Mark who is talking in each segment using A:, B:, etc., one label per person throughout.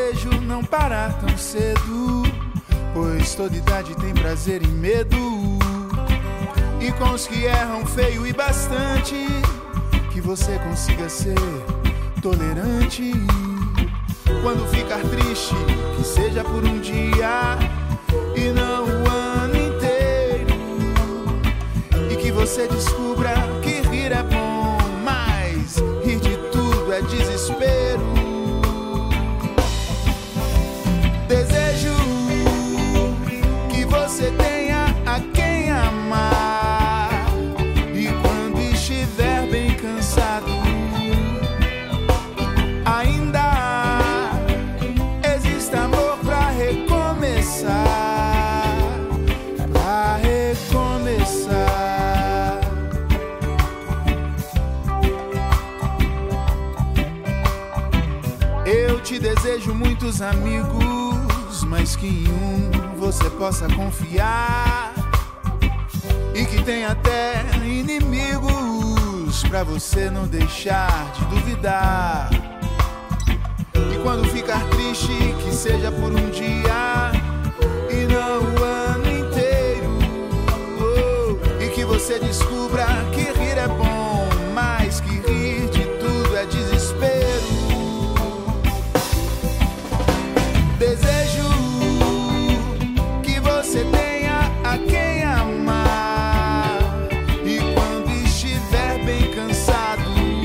A: desejo não parar tão cedo, pois toda idade tem prazer e medo. E com os que erram feio e bastante, que você consiga ser tolerante. Quando ficar triste, que seja por um dia e não o ano inteiro. E que você descubra que rir é bom, mas rir de tudo é desespero. Desejo que você tenha a quem amar, e quando estiver bem cansado, ainda existe amor pra recomeçar, pra recomeçar. Eu te desejo muitos amigos, mas que em um você possa confiar, e que tenha até inimigos pra você não deixar de duvidar. E quando ficar triste, que seja por um dia e não o ano inteiro. E que você descubra que rir é bom, mas que rir de tudo é desespero. Desejo que você tenha a quem amar, e quando estiver bem cansado,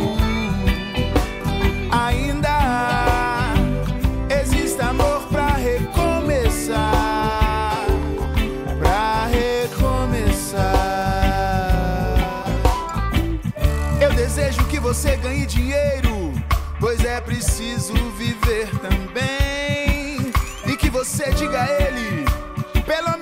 A: ainda existe amor pra recomeçar, pra recomeçar. Eu desejo que você ganhe dinheiro, pois é preciso viver também. E que você diga a ele, pelo